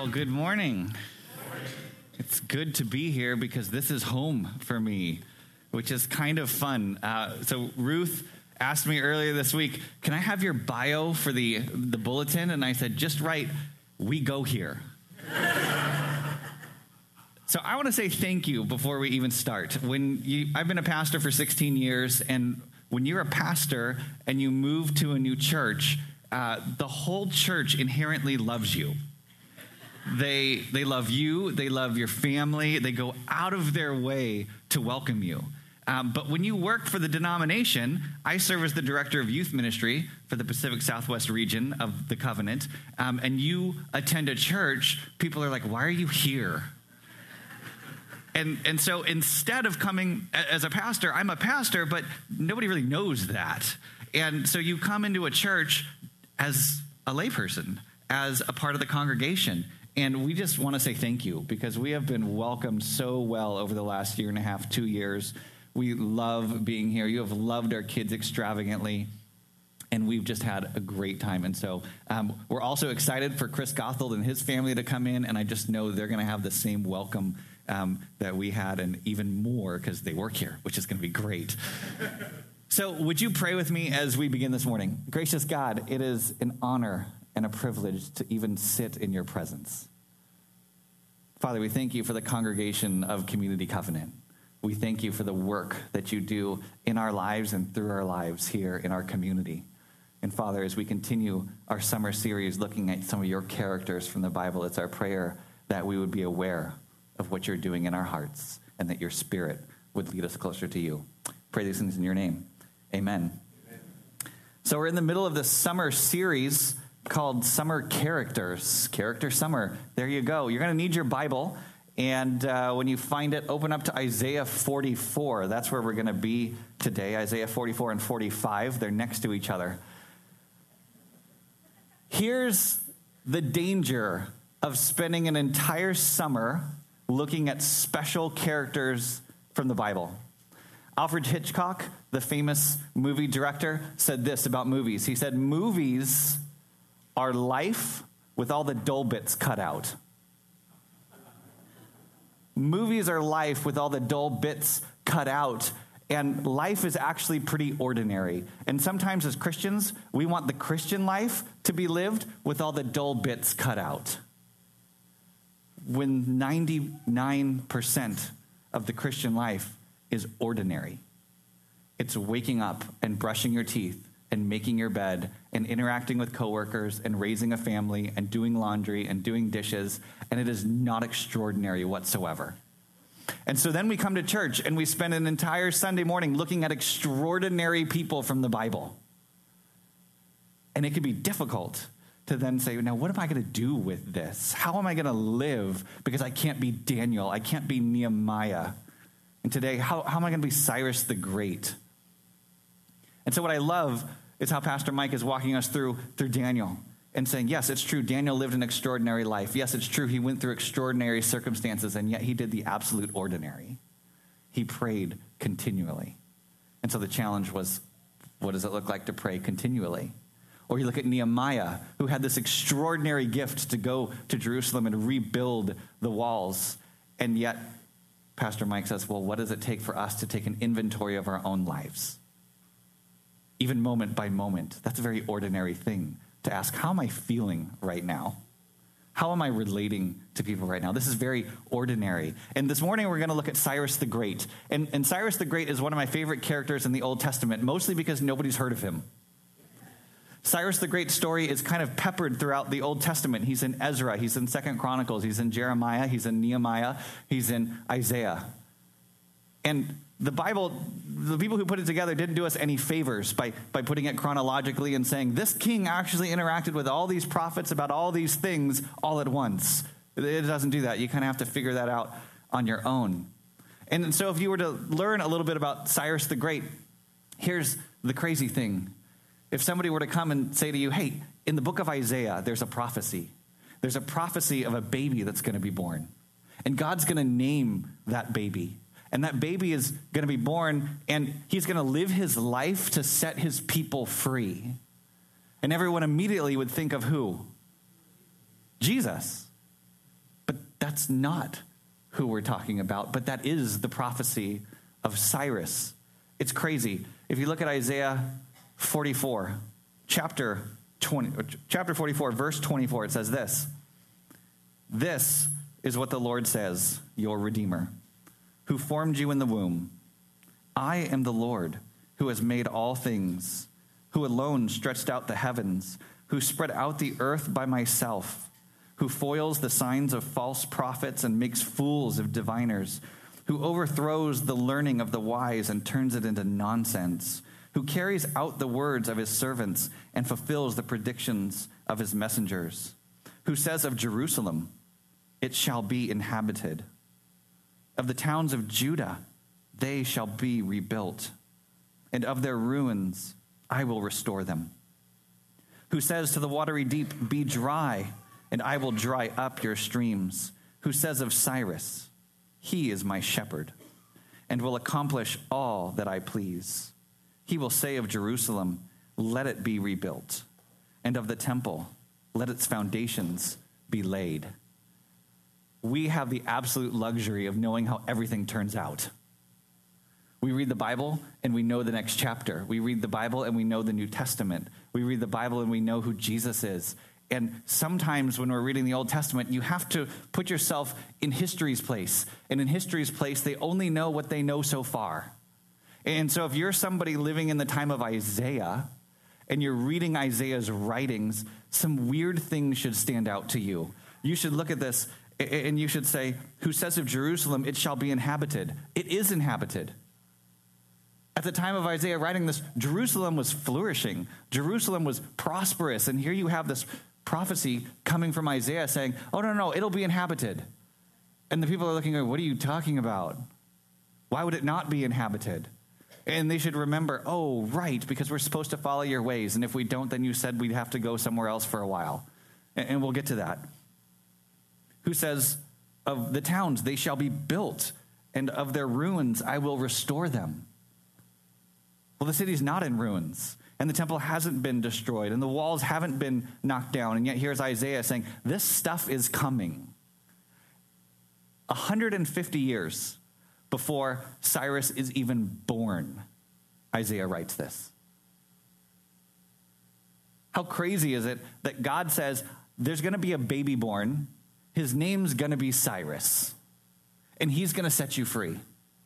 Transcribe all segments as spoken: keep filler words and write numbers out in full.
Well, good morning. It's good to be here because this is home for me, which is kind of fun. Uh, so Ruth asked me earlier this week, can I have your bio for the, the bulletin? And I said, just write, we go here. So I want to say thank you before we even start. When you, I've been a pastor for sixteen years, and when you're a pastor and you move to a new church, uh, the whole church inherently loves you. They they love you. They love your family. They go out of their way to welcome you. Um, but when you work for the denomination, I serve as the director of youth ministry for the Pacific Southwest region of the Covenant, um, and you attend a church, people are like, why are you here? And and so instead of coming as a pastor, I'm a pastor, but nobody really knows that. And so you come into a church as a layperson, as a part of the congregation. And we just want to say thank you because we have been welcomed so well over the last year and a half, two years. We love being here. You have loved our kids extravagantly. And we've just had a great time. And so um, we're also excited for Chris Gothold and his family to come in. And I just know they're going to have the same welcome um, that we had and even more because they work here, which is going to be great. So would you pray with me as we begin this morning? Gracious God, it is an honor and a privilege to even sit in your presence. Father, we thank you for the congregation of Community Covenant. We thank you for the work that you do in our lives and through our lives here in our community. And Father, as we continue our summer series looking at some of your characters from the Bible, it's our prayer that we would be aware of what you're doing in our hearts and that your Spirit would lead us closer to you. Pray these things in your name. Amen. Amen. So we're in the middle of this summer series called Summer Characters. Character Summer. There you go. You're going to need your Bible. And uh, when you find it, open up to Isaiah forty-four. That's where we're going to be today. Isaiah forty-four and forty-five. They're next to each other. Here's the danger of spending an entire summer looking at special characters from the Bible. Alfred Hitchcock, the famous movie director, said this about movies. He said, movies are life with all the dull bits cut out. Movies are life with all the dull bits cut out. And life is actually pretty ordinary. And sometimes as Christians, we want the Christian life to be lived with all the dull bits cut out. When ninety-nine percent of the Christian life is ordinary. It's waking up and brushing your teeth and making your bed and interacting with coworkers and raising a family and doing laundry and doing dishes. And it is not extraordinary whatsoever. And so then we come to church and we spend an entire Sunday morning looking at extraordinary people from the Bible. And it can be difficult to then say, now what am I going to do with this? How am I going to live? Because I can't be Daniel. I can't be Nehemiah. And today, how, how am I going to be Cyrus the Great? And so what I love is how Pastor Mike is walking us through through Daniel and saying, yes, it's true, Daniel lived an extraordinary life. Yes, it's true, he went through extraordinary circumstances, and yet he did the absolute ordinary. He prayed continually. And so the challenge was, what does it look like to pray continually? Or you look at Nehemiah, who had this extraordinary gift to go to Jerusalem and rebuild the walls, and yet Pastor Mike says, well, what does it take for us to take an inventory of our own lives? Even moment by moment. That's a very ordinary thing to ask, how am I feeling right now? How am I relating to people right now? This is very ordinary. And this morning we're going to look at Cyrus the Great. And, and Cyrus the Great is one of my favorite characters in the Old Testament, mostly because nobody's heard of him. Cyrus the Great's story is kind of peppered throughout the Old Testament. He's in Ezra, he's in Second Chronicles, he's in Jeremiah, he's in Nehemiah, he's in Isaiah. And the Bible, the people who put it together didn't do us any favors by, by putting it chronologically and saying, this king actually interacted with all these prophets about all these things all at once. It doesn't do that. You kind of have to figure that out on your own. And so if you were to learn a little bit about Cyrus the Great, here's the crazy thing. If somebody were to come and say to you, hey, in the book of Isaiah, there's a prophecy. There's a prophecy of a baby that's going to be born. And God's going to name that baby. And that baby is going to be born, and he's going to live his life to set his people free. And everyone immediately would think of who? Jesus. That's not who we're talking about, but that is the prophecy of Cyrus. It's crazy. If you look at Isaiah forty-four, chapter twenty, chapter forty-four, verse twenty-four, it says this: "This is what the Lord says, your Redeemer, who formed you in the womb. I am the Lord, who has made all things, who alone stretched out the heavens, who spread out the earth by myself, who foils the signs of false prophets and makes fools of diviners, who overthrows the learning of the wise and turns it into nonsense, who carries out the words of his servants and fulfills the predictions of his messengers, who says of Jerusalem, it shall be inhabited. Of the towns of Judah, they shall be rebuilt, and of their ruins I will restore them. Who says to the watery deep, be dry, and I will dry up your streams. Who says of Cyrus, he is my shepherd, and will accomplish all that I please. He will say of Jerusalem, let it be rebuilt, and of the temple, let its foundations be laid. We have the absolute luxury of knowing how everything turns out. We read the Bible and we know the next chapter. We read the Bible and we know the New Testament. We read the Bible and we know who Jesus is. And sometimes when we're reading the Old Testament, you have to put yourself in history's place. And in history's place, they only know what they know so far. And so if you're somebody living in the time of Isaiah and you're reading Isaiah's writings, some weird things should stand out to you. You should look at this and you should say, who says of Jerusalem, it shall be inhabited. It is inhabited. At the time of Isaiah writing this, Jerusalem was flourishing. Jerusalem was prosperous. And here you have this prophecy coming from Isaiah saying, oh, no, no, it'll be inhabited. And the people are looking at, what are you talking about? Why would it not be inhabited? And they should remember, oh, right, because we're supposed to follow your ways. And if we don't, then you said we'd have to go somewhere else for a while. And we'll get to that. Who says of the towns, they shall be built, and of their ruins I will restore them. Well, the city's not in ruins, and the temple hasn't been destroyed, and the walls haven't been knocked down, and yet here's Isaiah saying, this stuff is coming. one hundred fifty years before Cyrus is even born, Isaiah writes this. How crazy is it that God says, there's going to be a baby born, his name's going to be Cyrus, and he's going to set you free.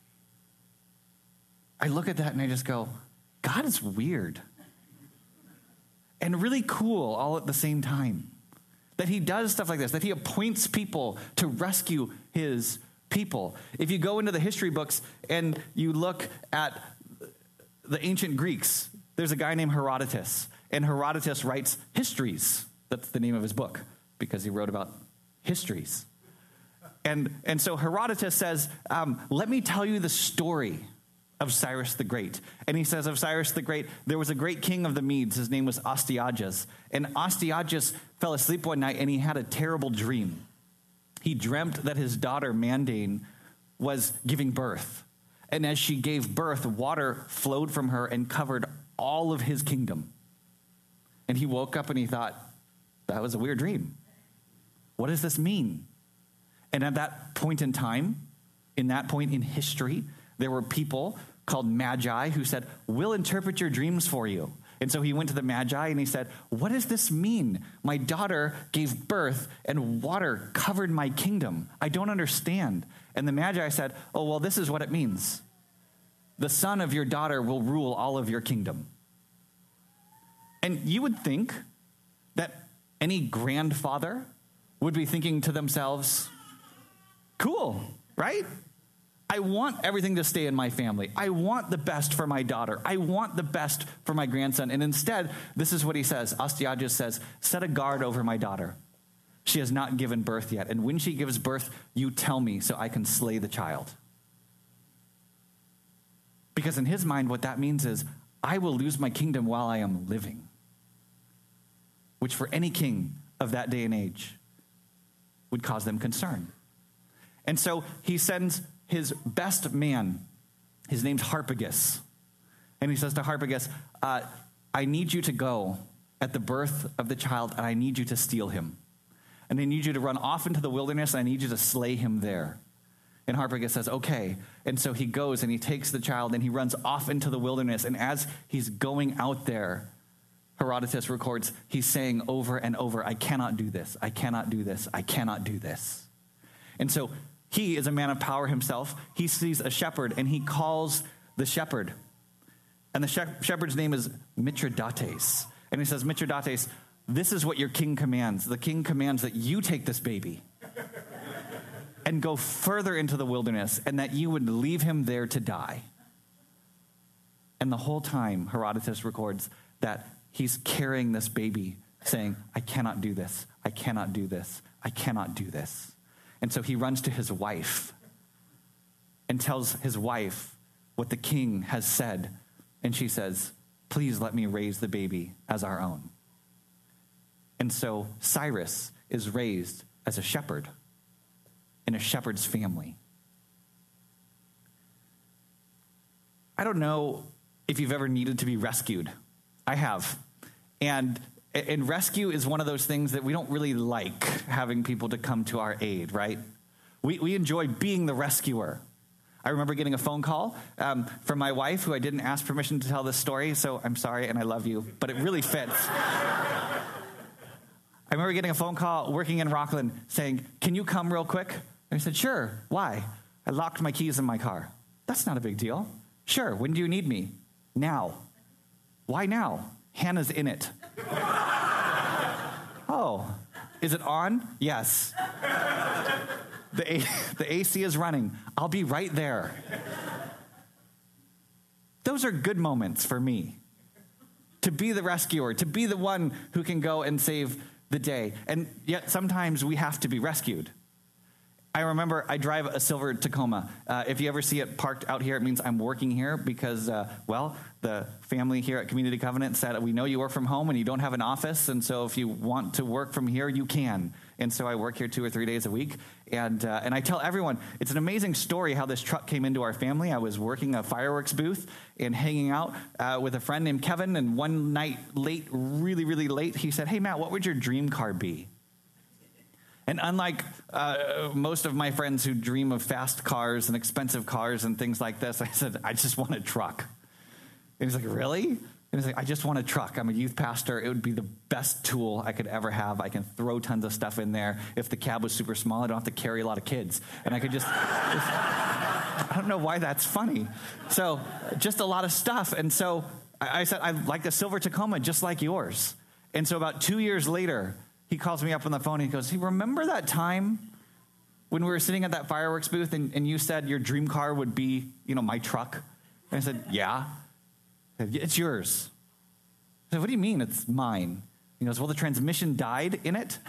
I look at that and I just go, God is weird and really cool all at the same time. That he does stuff like this, that he appoints people to rescue his people. If you go into the history books and you look at the ancient Greeks, there's a guy named Herodotus, and Herodotus writes histories. That's the name of his book, because he wrote about histories. And, and so Herodotus says, um, let me tell you the story of Cyrus the Great. And he says of Cyrus the Great, there was a great king of the Medes. His name was Astyages. And Astyages fell asleep one night and he had a terrible dream. He dreamt that his daughter Mandane was giving birth. And as she gave birth, water flowed from her and covered all of his kingdom. And he woke up and he thought, that was a weird dream. What does this mean? And at that point in time, in that point in history, there were people called Magi who said, we'll interpret your dreams for you. And so he went to the Magi and he said, what does this mean? My daughter gave birth and water covered my kingdom. I don't understand. And the Magi said, oh, well, this is what it means. The son of your daughter will rule all of your kingdom. And you would think that any grandfather would be thinking to themselves, cool, right? I want everything to stay in my family. I want the best for my daughter. I want the best for my grandson. And instead, this is what he says. Astyages says, set a guard over my daughter. She has not given birth yet. And when she gives birth, you tell me so I can slay the child. Because in his mind, what that means is, I will lose my kingdom while I am living. Which for any king of that day and age would cause them concern. And so he sends his best man, his name's Harpagus. And he says to Harpagus, uh, I need you to go at the birth of the child, and I need you to steal him. and I need you to run off into the wilderness, and I need you to slay him there. And Harpagus says, okay. And so he goes and he takes the child and he runs off into the wilderness. And as he's going out there, Herodotus records, he's saying over and over, I cannot do this. I cannot do this. I cannot do this. And so he is a man of power himself. He sees a shepherd and he calls the shepherd. And the shep- shepherd's name is Mithridates. And he says, Mithridates, this is what your king commands. The king commands that you take this baby and go further into the wilderness, and that you would leave him there to die. And the whole time, Herodotus records that he's carrying this baby, saying, I cannot do this, I cannot do this, I cannot do this. And so he runs to his wife and tells his wife what the king has said. And she says, please let me raise the baby as our own. And so Cyrus is raised as a shepherd in a shepherd's family. I don't know if you've ever needed to be rescued. I have. And, and rescue is one of those things that we don't really like having people to come to our aid, right? We, we enjoy being the rescuer. I remember getting a phone call um, from my wife, who I didn't ask permission to tell this story, so I'm sorry and I love you, but it really fits. I remember getting a phone call working in Rockland saying, can you come real quick? And I said, sure. Why? I locked my keys in my car. That's not a big deal. Sure. When do you need me? Now. Why now? Hannah's in it. Oh, is it on? Yes. The, A- the A C is running. I'll be right there. Those are good moments for me. To be the rescuer, to be the one who can go and save the day. And yet sometimes we have to be rescued. I remember I drive a silver Tacoma. Uh, if you ever see it parked out here, it means I'm working here because, uh, well, the family here at Community Covenant said, we know you work from home and you don't have an office, and so if you want to work from here, you can. And so I work here two or three days a week. And uh, and I tell everyone, it's an amazing story how this truck came into our family. I was working a fireworks booth and hanging out uh, with a friend named Kevin, and one night late, really, really late, he said, hey, Matt, what would your dream car be? And unlike uh, most of my friends who dream of fast cars and expensive cars and things like this, I said, I just want a truck. And he's like, really? And he's like, I just want a truck. I'm a youth pastor. It would be the best tool I could ever have. I can throw tons of stuff in there. If the cab was super small, I don't have to carry a lot of kids. And I could just, just I don't know why that's funny. So just a lot of stuff. And so I, I said, I like a silver Tacoma just like yours. And so about two years later, he calls me up on the phone and he goes, hey, remember that time when we were sitting at that fireworks booth and, and you said your dream car would be, you know, my truck? And I said, yeah. I said, it's yours. I said, what do you mean it's mine? He goes, well, the transmission died in it.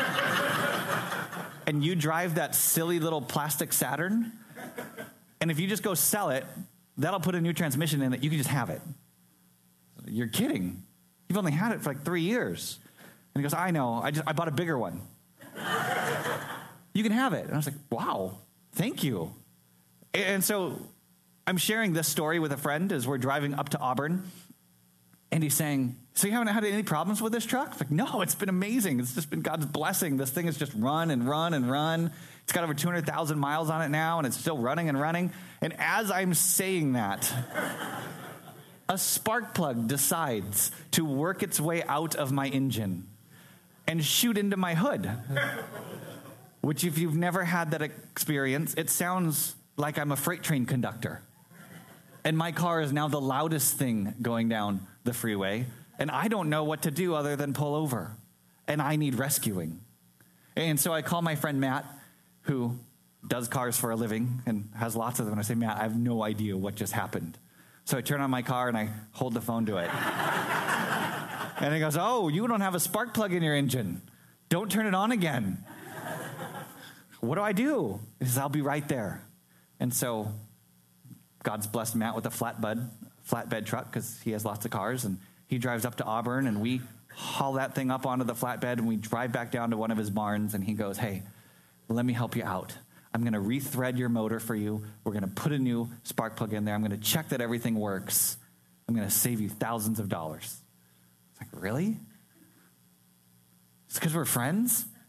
And you drive that silly little plastic Saturn. And if you just go sell it, that'll put a new transmission in it. You can just have it. You're kidding. You've only had it for like three years. And he goes, I know, I just I bought a bigger one. You can have it. And I was like, wow, thank you. And so I'm sharing this story with a friend as we're driving up to Auburn. And he's saying, so you haven't had any problems with this truck? It's like, no, it's been amazing. It's just been God's blessing. This thing has just run and run and run. It's got over two hundred thousand miles on it now, and it's still running and running. And as I'm saying that, a spark plug decides to work its way out of my engine and shoot into my hood. Which, if you've never had that experience, it sounds like I'm a freight train conductor. And my car is now the loudest thing going down the freeway. And I don't know what to do other than pull over. And I need rescuing. And so I call my friend Matt, who does cars for a living and has lots of them. And I say, Matt, I have no idea what just happened. So I turn on my car and I hold the phone to it. And he goes, oh, you don't have a spark plug in your engine. Don't turn it on again. What do I do? He says, I'll be right there. And so God's blessed Matt with a flatbed, flatbed truck because he has lots of cars. And he drives up to Auburn and we haul that thing up onto the flatbed and we drive back down to one of his barns. And he goes, hey, let me help you out. I'm going to rethread your motor for you. We're going to put a new spark plug in there. I'm going to check that everything works. I'm going to save you thousands of dollars. It's like, really? It's because we're friends?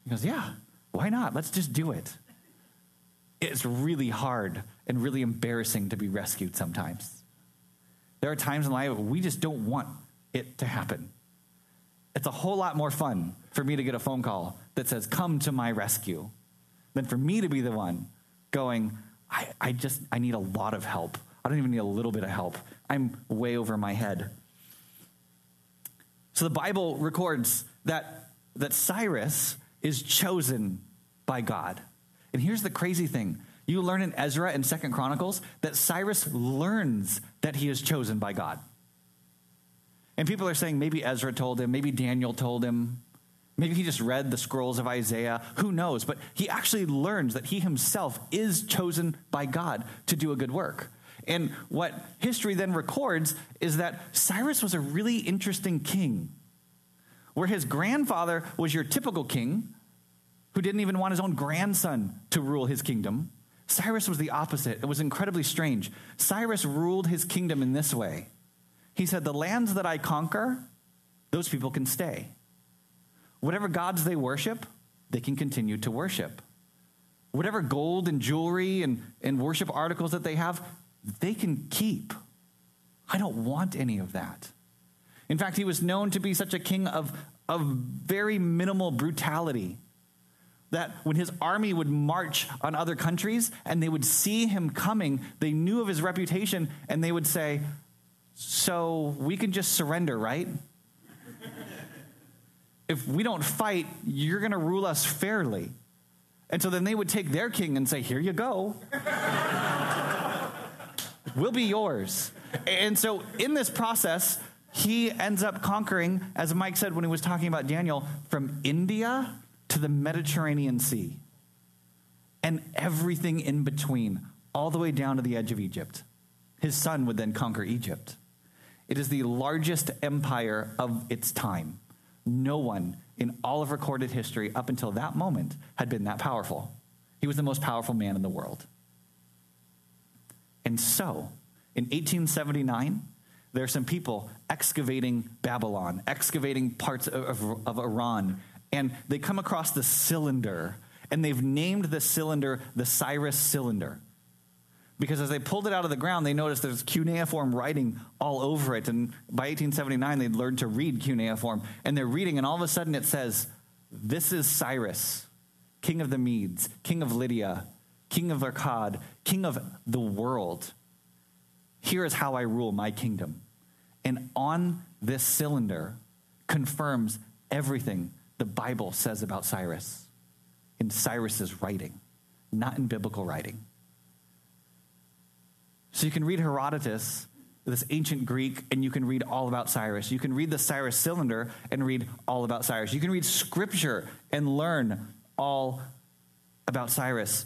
He goes, yeah, why not? Let's just do it. It's really hard and really embarrassing to be rescued sometimes. There are times in life where we just don't want it to happen. It's a whole lot more fun for me to get a phone call that says, come to my rescue, than for me to be the one going, I, I just, I need a lot of help. I don't even need a little bit of help. I'm way over my head. So the Bible records that, that Cyrus is chosen by God. And here's the crazy thing. You learn in Ezra and Second Chronicles that Cyrus learns that he is chosen by God. And people are saying maybe Ezra told him, maybe Daniel told him, maybe he just read the scrolls of Isaiah, who knows? But he actually learns that he himself is chosen by God to do a good work. And what history then records is that Cyrus was a really interesting king, where his grandfather was your typical king who didn't even want his own grandson to rule his kingdom. Cyrus was the opposite. It was incredibly strange. Cyrus ruled his kingdom in this way. He said, the lands that I conquer, those people can stay. Whatever gods they worship, they can continue to worship. Whatever gold and jewelry and, and worship articles that they have, they can keep. I don't want any of that. In fact, he was known to be such a king of, of very minimal brutality, that when his army would march on other countries and they would see him coming, they knew of his reputation and they would say, so we can just surrender, right? If we don't fight, you're going to rule us fairly. And so then they would take their king and say, here you go. We'll be yours. And so in this process, he ends up conquering, as Mike said when he was talking about Daniel, from India to the Mediterranean Sea and everything in between, all the way down to the edge of Egypt. His son would then conquer Egypt. It is the largest empire of its time. No one in all of recorded history up until that moment had been that powerful. He was the most powerful man in the world. And so, in eighteen seventy-nine, there are some people excavating Babylon, excavating parts of, of, of Iran, and they come across the cylinder, and they've named the cylinder the Cyrus cylinder. Because as they pulled it out of the ground, they noticed there's cuneiform writing all over it. And by eighteen seventy-nine, they'd learned to read cuneiform. And they're reading, and all of a sudden it says, this is Cyrus, king of the Medes, king of Lydia, king of Akkad, king of the world. Here is how I rule my kingdom. And on this cylinder confirms everything the Bible says about Cyrus in Cyrus's writing, not in biblical writing. So you can read Herodotus, this ancient Greek, and you can read all about Cyrus. You can read the Cyrus cylinder and read all about Cyrus. You can read scripture and learn all about Cyrus.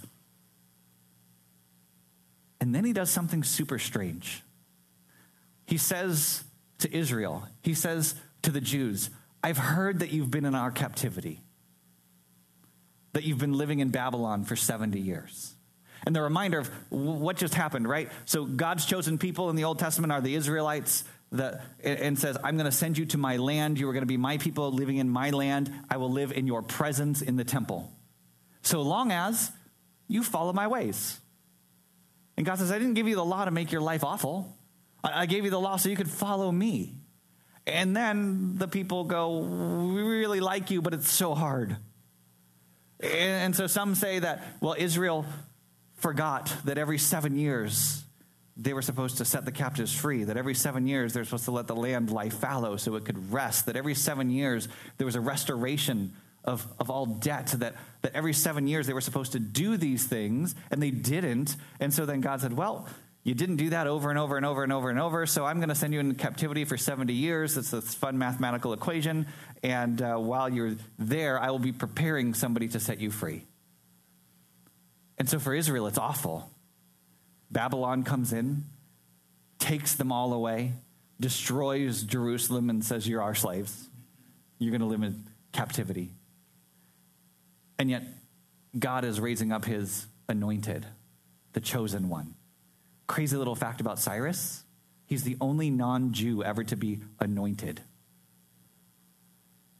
And then he does something super strange. He says to Israel, he says to the Jews, I've heard that you've been in our captivity, that you've been living in Babylon for seventy years. And the reminder of what just happened, right? So God's chosen people in the Old Testament are the Israelites, the, and says, I'm going to send you to my land. You are going to be my people living in my land. I will live in your presence in the temple, so long as you follow my ways. And God says, I didn't give you the law to make your life awful. I gave you the law so you could follow me. And then the people go, we really like you, but it's so hard. And so some say that, well, Israel forgot that every seven years they were supposed to set the captives free, that every seven years they're supposed to let the land lie fallow so it could rest, that every seven years there was a restoration of, of all debt, that, that every seven years they were supposed to do these things, and they didn't. And so then God said, well, you didn't do that over and over and over and over and over, so I'm going to send you into captivity for seventy years. It's this fun mathematical equation, and uh, while you're there, I will be preparing somebody to set you free. And so for Israel, it's awful. Babylon comes in, takes them all away, destroys Jerusalem, and says, you're our slaves. You're going to live in captivity. And yet, God is raising up his anointed, the chosen one. Crazy little fact about Cyrus, he's the only non-Jew ever to be anointed.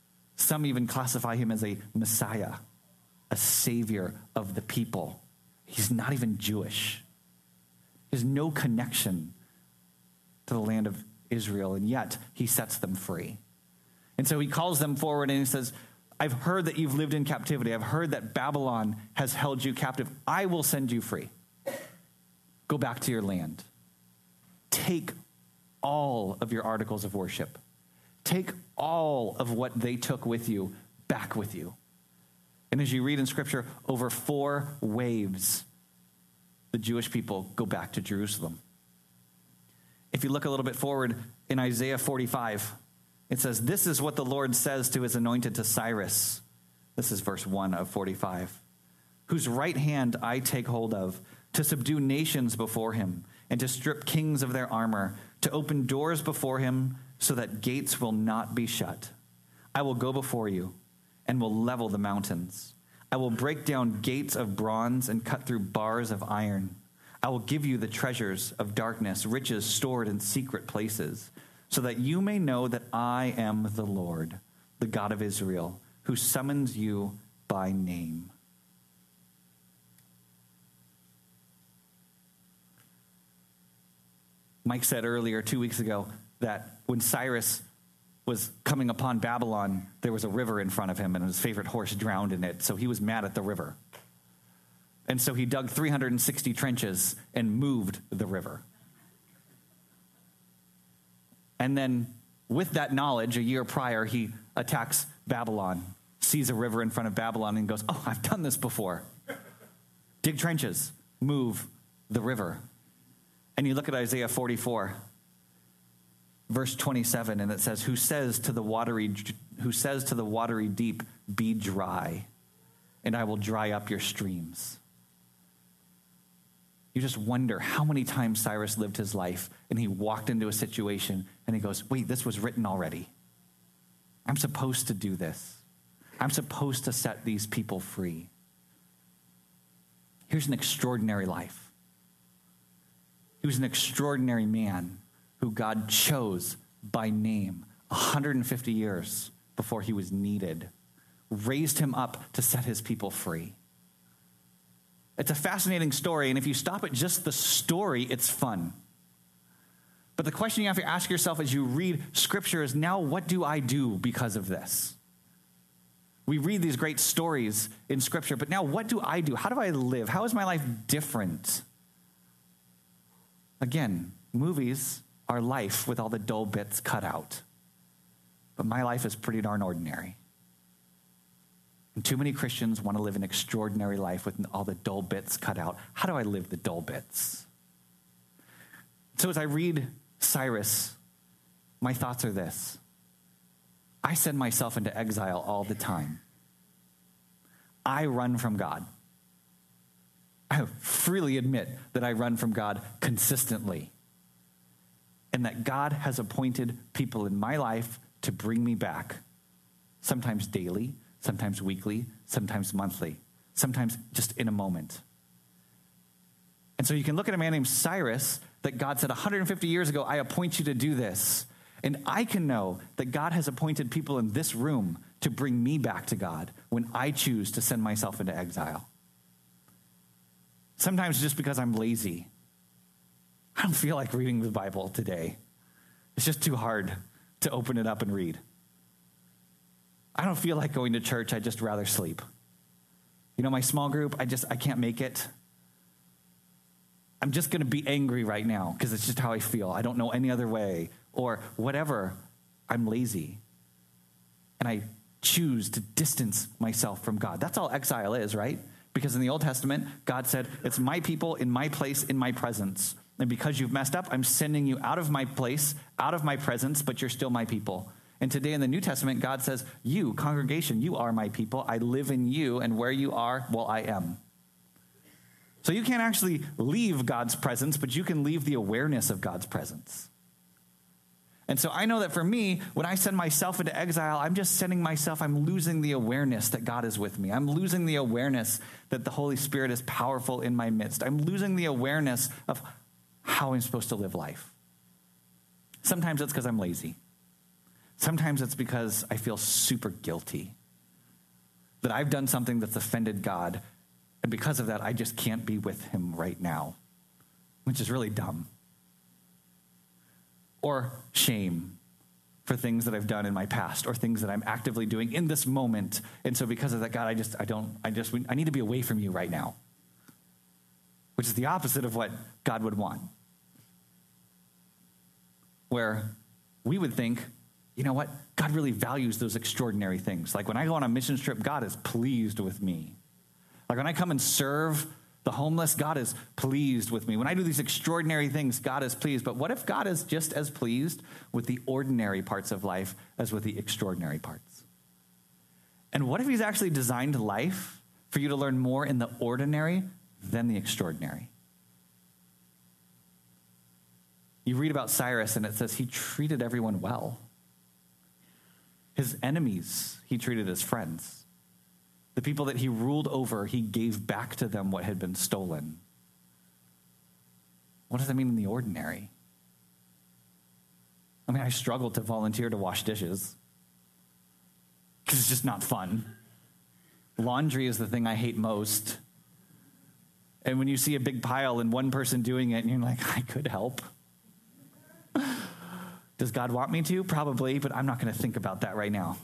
Some even classify him as a Messiah, a savior of the people. He's not even Jewish. He has no connection to the land of Israel, and yet he sets them free. And so he calls them forward and he says, I've heard that you've lived in captivity. I've heard that Babylon has held you captive. I will send you free. Go back to your land. Take all of your articles of worship. Take all of what they took with you back with you. And as you read in Scripture, over four waves, the Jewish people go back to Jerusalem. If you look a little bit forward in Isaiah forty-five, it says, this is what the Lord says to his anointed, to Cyrus. This is verse one of forty-five. Whose right hand I take hold of, to subdue nations before him, and to strip kings of their armor, to open doors before him, so that gates will not be shut. I will go before you, and will level the mountains. I will break down gates of bronze and cut through bars of iron. I will give you the treasures of darkness, riches stored in secret places, so that you may know that I am the Lord, the God of Israel, who summons you by name. Mike said earlier, two weeks ago, that when Cyrus was coming upon Babylon, there was a river in front of him, and his favorite horse drowned in it, so he was mad at the river. And so he dug three hundred sixty trenches and moved the river. And then with that knowledge, a year prior, he attacks Babylon, sees a river in front of Babylon, and goes, oh, I've done this before. Dig trenches, move the river. And you look at Isaiah forty-four, verse twenty-seven, and it says, who says to the watery, who says to the watery deep, be dry, and I will dry up your streams. You just wonder how many times Cyrus lived his life and he walked into a situation and he goes, wait, this was written already. I'm supposed to do this. I'm supposed to set these people free. Here's an extraordinary life. He was an extraordinary man who God chose by name one hundred fifty years before he was needed, raised him up to set his people free. It's a fascinating story, and if you stop at just the story, it's fun. But the question you have to ask yourself as you read Scripture is, now what do I do because of this? We read these great stories in Scripture, but now what do I do? How do I live? How is my life different? Again, movies are life with all the dull bits cut out. But my life is pretty darn ordinary. And too many Christians want to live an extraordinary life with all the dull bits cut out. How do I live the dull bits? So as I read Cyrus, my thoughts are this. I send myself into exile all the time. I run from God. I freely admit that I run from God consistently. And that God has appointed people in my life to bring me back. Sometimes daily, sometimes weekly, sometimes monthly, sometimes just in a moment. And so you can look at a man named Cyrus that God said one hundred fifty years ago, I appoint you to do this. And I can know that God has appointed people in this room to bring me back to God when I choose to send myself into exile. Sometimes just because I'm lazy. I don't feel like reading the Bible today. It's just too hard to open it up and read. I don't feel like going to church. I'd just rather sleep. You know, my small group, I just, I can't make it. I'm just going to be angry right now because it's just how I feel. I don't know any other way. Or whatever, I'm lazy. And I choose to distance myself from God. That's all exile is, right? Because in the Old Testament, God said, it's my people in my place, in my presence. And because you've messed up, I'm sending you out of my place, out of my presence, but you're still my people. And today in the New Testament, God says, you, congregation, you are my people. I live in you, and where you are, well, I am. So you can't actually leave God's presence, but you can leave the awareness of God's presence. And so I know that for me, when I send myself into exile, I'm just sending myself, I'm losing the awareness that God is with me. I'm losing the awareness that the Holy Spirit is powerful in my midst. I'm losing the awareness of how I'm supposed to live life. Sometimes it's because I'm lazy. Sometimes it's because I feel super guilty that I've done something that's offended God, and because of that, I just can't be with him right now, which is really dumb. Or shame for things that I've done in my past or things that I'm actively doing in this moment. And so because of that, God, I just, I don't, I just, I need to be away from you right now, which is the opposite of what God would want. Where we would think, you know what? God really values those extraordinary things. Like when I go on a mission trip, God is pleased with me. Like when I come and serve the homeless, God is pleased with me. When I do these extraordinary things, God is pleased. But what if God is just as pleased with the ordinary parts of life as with the extraordinary parts? And what if he's actually designed life for you to learn more in the ordinary than the extraordinary? You read about Cyrus and it says he treated everyone well. His enemies, he treated as friends. The people that he ruled over, he gave back to them what had been stolen. What does that mean in the ordinary? I mean, I struggle to volunteer to wash dishes because it's just not fun. Laundry is the thing I hate most. And when you see a big pile and one person doing it, and you're like, I could help. Does God want me to? Probably, but I'm not going to think about that right now.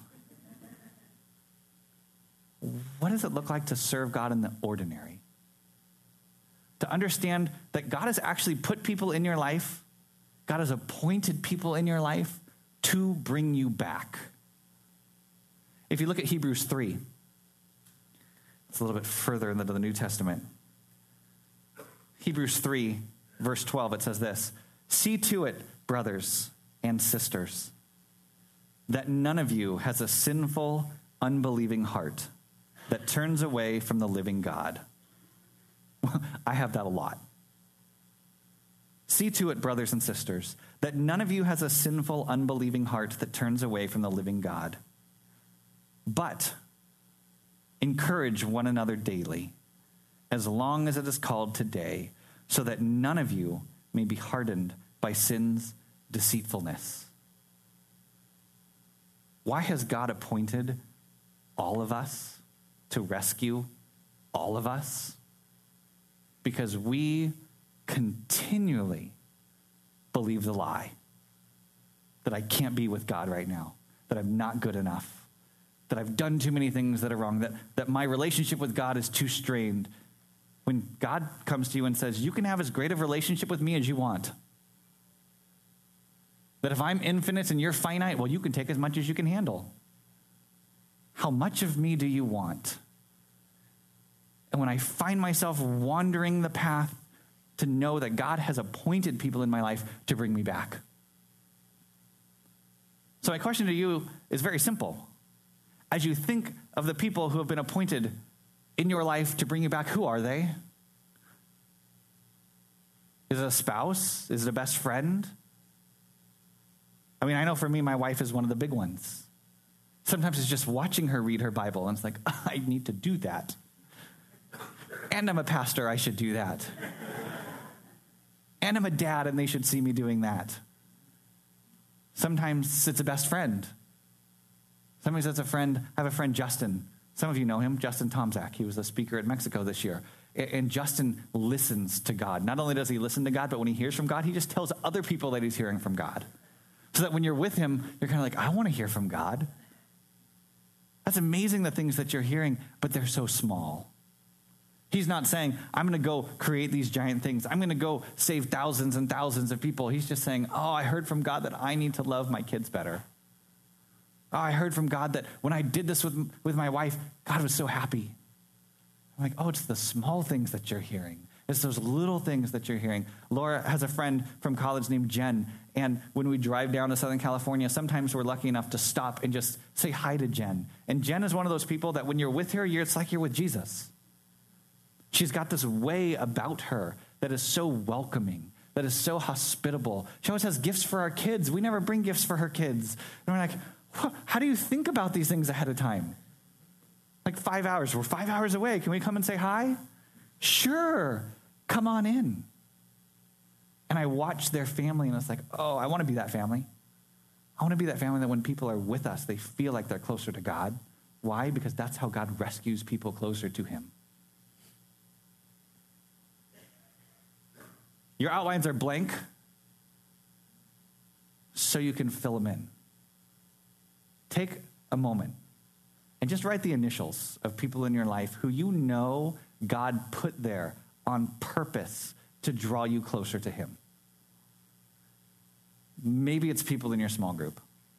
What does it look like to serve God in the ordinary? To understand that God has actually put people in your life, God has appointed people in your life to bring you back. If you look at Hebrews three, it's a little bit further into the New Testament. Hebrews three, verse twelve, it says this, "See to it, brothers and sisters, that none of you has a sinful, unbelieving heart that turns away from the living God." I have that a lot. See to it, brothers and sisters, that none of you has a sinful, unbelieving heart that turns away from the living God. But encourage one another daily, as long as it is called today, so that none of you may be hardened by sin's deceitfulness. Why has God appointed all of us to rescue all of us? Because we continually believe the lie that I can't be with God right now, that I'm not good enough, that I've done too many things that are wrong, that, that my relationship with God is too strained. When God comes to you and says, you can have as great of a relationship with me as you want. That if I'm infinite and you're finite, well, you can take as much as you can handle. How much of me do you want? And when I find myself wandering the path, to know that God has appointed people in my life to bring me back. So my question to you is very simple. As you think of the people who have been appointed in your life to bring you back, who are they? Is it a spouse? Is it a best friend? I mean, I know for me, my wife is one of the big ones. Sometimes it's just watching her read her Bible, and it's like, I need to do that. And I'm a pastor, I should do that. And I'm a dad, and they should see me doing that. Sometimes it's a best friend. Sometimes it's a friend. I have a friend, Justin. Some of you know him, Justin Tomzak. He was a speaker at Mexico this year. And Justin listens to God. Not only does he listen to God, but when he hears from God, he just tells other people that he's hearing from God. So that when you're with him, you're kind of like, I want to hear from God. That's amazing, the things that you're hearing, but they're so small. He's not saying, I'm going to go create these giant things. I'm going to go save thousands and thousands of people. He's just saying, oh, I heard from God that I need to love my kids better. Oh, I heard from God that when I did this with, with my wife, God was so happy. I'm like, oh, it's the small things that you're hearing. It's those little things that you're hearing. Laura has a friend from college named Jen, and when we drive down to Southern California, sometimes we're lucky enough to stop and just say hi to Jen. And Jen is one of those people that when you're with her, you're, it's like you're with Jesus. She's got this way about her that is so welcoming, that is so hospitable. She always has gifts for our kids. We never bring gifts for her kids. And we're like, how do you think about these things ahead of time? Like five hours. We're five hours away. Can we come and say hi? Sure. Come on in. And I watch their family, and it's like, oh, I want to be that family. I want to be that family that when people are with us, they feel like they're closer to God. Why? Because that's how God rescues people closer to him. Your outlines are blank so you can fill them in. Take a moment and just write the initials of people in your life who you know God put there on purpose to draw you closer to him. Maybe it's people in your small group.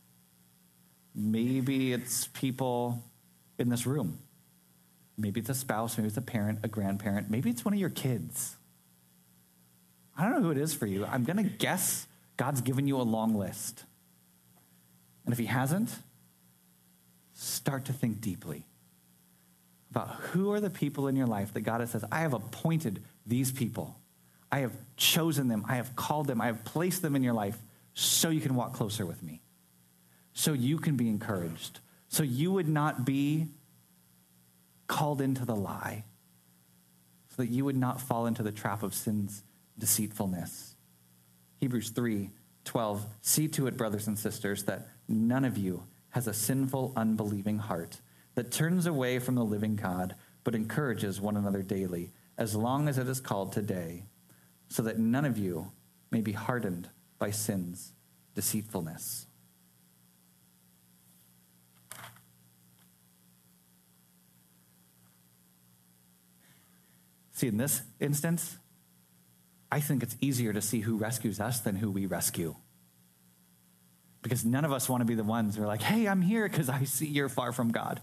Maybe it's people in this room. Maybe it's a spouse, maybe it's a parent, a grandparent, maybe it's one of your kids. I don't know who it is for you. I'm going to guess God's given you a long list. And if he hasn't, start to think deeply about who are the people in your life that God has said, I have appointed these people. I have chosen them. I have called them. I have placed them in your life so you can walk closer with me, so you can be encouraged, so you would not be called into the lie, so that you would not fall into the trap of sin's deceitfulness. Hebrews three twelve, see to it, brothers and sisters, that none of you has a sinful, unbelieving heart that turns away from the living God, but encourages one another daily, as long as it is called today, so that none of you may be hardened by sin's deceitfulness. See, in this instance, I think it's easier to see who rescues us than who we rescue. Because none of us want to be the ones who are like, hey, I'm here because I see you're far from God.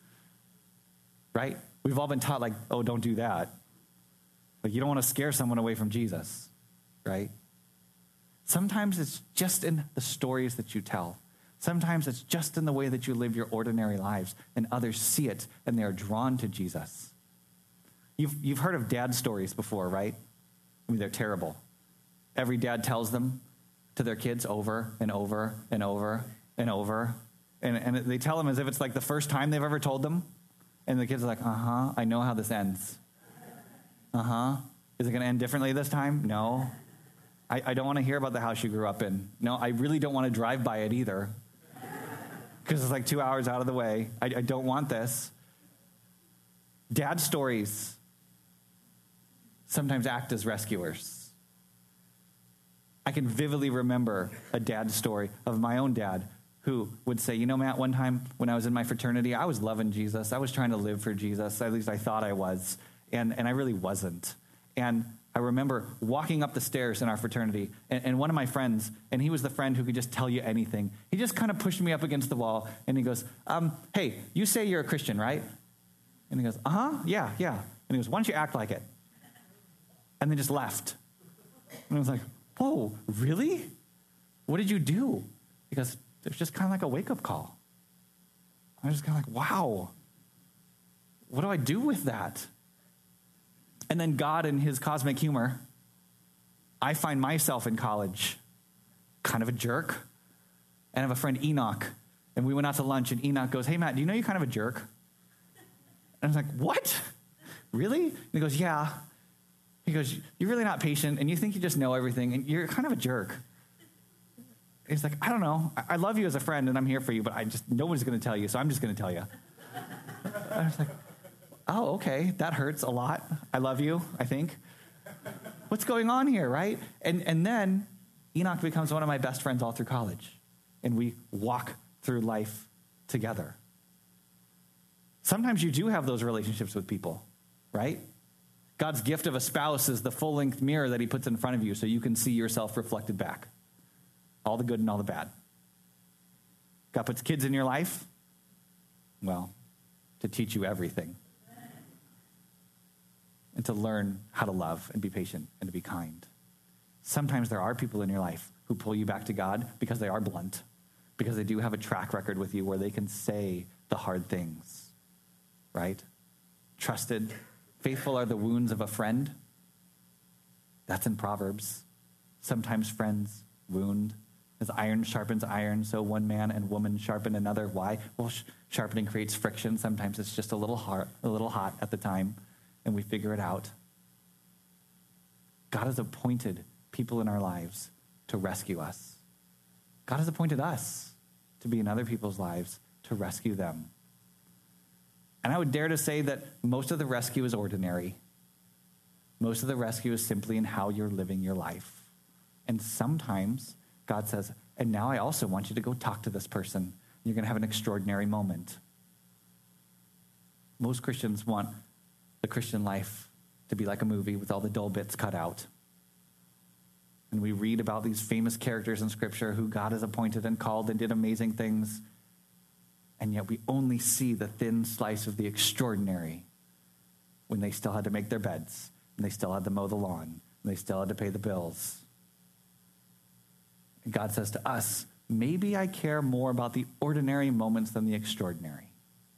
Right? We've all been taught like, oh, don't do that. Like, you don't want to scare someone away from Jesus. Right? Sometimes it's just in the stories that you tell. Sometimes it's just in the way that you live your ordinary lives, and others see it and they are drawn to Jesus. You've, you've heard of dad stories before, right? I mean, they're terrible. Every dad tells them to their kids over and over and over and over. And, and they tell them as if it's like the first time they've ever told them. And the kids are like, uh-huh, I know how this ends. Uh-huh. Is it going to end differently this time? No. I, I don't want to hear about the house you grew up in. No, I really don't want to drive by it either. Because it's like two hours out of the way. I, I don't want this. Dad stories sometimes act as rescuers. I can vividly remember a dad story of my own dad who would say, you know, Matt, one time when I was in my fraternity, I was loving Jesus. I was trying to live for Jesus. At least I thought I was. And, and I really wasn't. And I remember walking up the stairs in our fraternity, and, and one of my friends, and he was the friend who could just tell you anything. He just kind of pushed me up against the wall, and he goes, um, hey, you say you're a Christian, right? And he goes, uh-huh, yeah, yeah. And he goes, why don't you act like it? And then just left. And I was like, whoa, really? What did you do? Because it was just kind of like a wake-up call. I was just kind of like, wow, what do I do with that? And then God in his cosmic humor, I find myself in college kind of a jerk. And I have a friend, Enoch, and we went out to lunch, and Enoch goes, hey, Matt, do you know you're kind of a jerk? And I was like, what? Really? And he goes, yeah. He goes, you're really not patient, and you think you just know everything, and you're kind of a jerk. He's like, I don't know. I, I love you as a friend, and I'm here for you, but I just nobody's going to tell you, so I'm just going to tell you. I was like, oh, okay, that hurts a lot. I love you, I think. What's going on here, right? And and then Enoch becomes one of my best friends all through college, and we walk through life together. Sometimes you do have those relationships with people, right? God's gift of a spouse is the full-length mirror that he puts in front of you so you can see yourself reflected back. All the good and all the bad. God puts kids in your life, well, to teach you everything. And to learn how to love and be patient and to be kind. Sometimes there are people in your life who pull you back to God because they are blunt, because they do have a track record with you where they can say the hard things, right? Trusted, faithful are the wounds of a friend. That's in Proverbs. Sometimes friends wound. As iron sharpens iron, so one man and woman sharpen another. Why? Well, sh- sharpening creates friction. Sometimes it's just a little hot, a little hot at the time, and we figure it out. God has appointed people in our lives to rescue us. God has appointed us. to be in other people's lives to rescue them. And I would dare to say that most of the rescue is ordinary. Most of the rescue is simply in how you're living your life. And sometimes God says, and now I also want you to go talk to this person. You're going to have an extraordinary moment. Most Christians want the Christian life to be like a movie with all the dull bits cut out. And we read about these famous characters in Scripture who God has appointed and called and did amazing things. And yet we only see the thin slice of the extraordinary when they still had to make their beds, and they still had to mow the lawn, and they still had to pay the bills. And God says to us, maybe I care more about the ordinary moments than the extraordinary.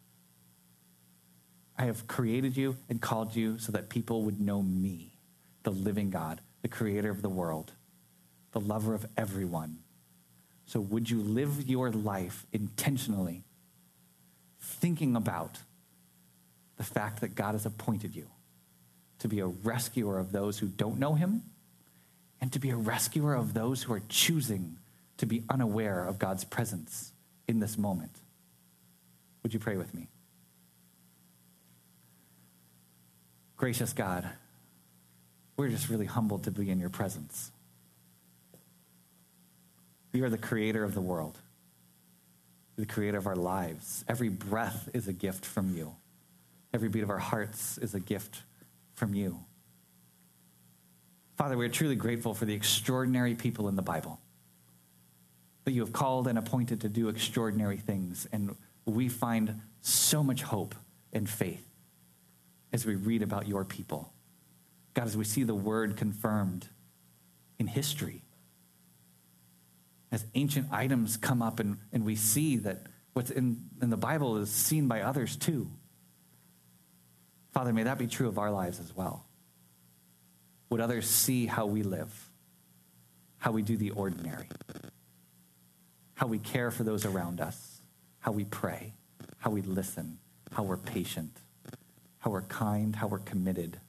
I have created you and called you so that people would know me, the living God, the creator of the world, the lover of everyone. So would you live your life intentionally, thinking about the fact that God has appointed you to be a rescuer of those who don't know him and to be a rescuer of those who are choosing to be unaware of God's presence in this moment? Would you pray with me? Gracious God, we're just really humbled to be in your presence. You are the creator of the world, the creator of our lives. Every breath is a gift from you. Every beat of our hearts is a gift from you. Father, we're truly grateful for the extraordinary people in the Bible that you have called and appointed to do extraordinary things. And we find so much hope and faith as we read about your people. God, as we see the word confirmed in history, as ancient items come up and, and we see that what's in, in the Bible is seen by others too. Father, may that be true of our lives as well. Would others see how we live, how we do the ordinary, how we care for those around us, how we pray, how we listen, how we're patient, how we're kind, how we're committed.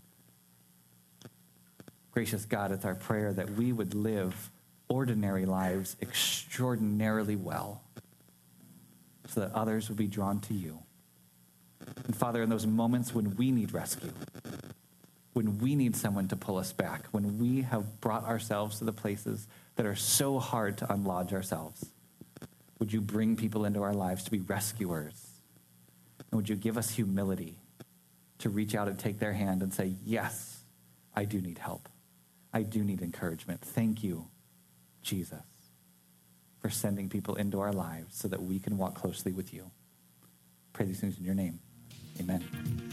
Gracious God, it's our prayer that we would live ordinary lives extraordinarily well so that others would be drawn to you. And Father, in those moments when we need rescue, when we need someone to pull us back, when we have brought ourselves to the places that are so hard to unlodge ourselves, would you bring people into our lives to be rescuers? And would you give us humility to reach out and take their hand and say, yes, I do need help. I do need encouragement. Thank you, Jesus, for sending people into our lives so that we can walk closely with you. Pray these things in your name. Amen.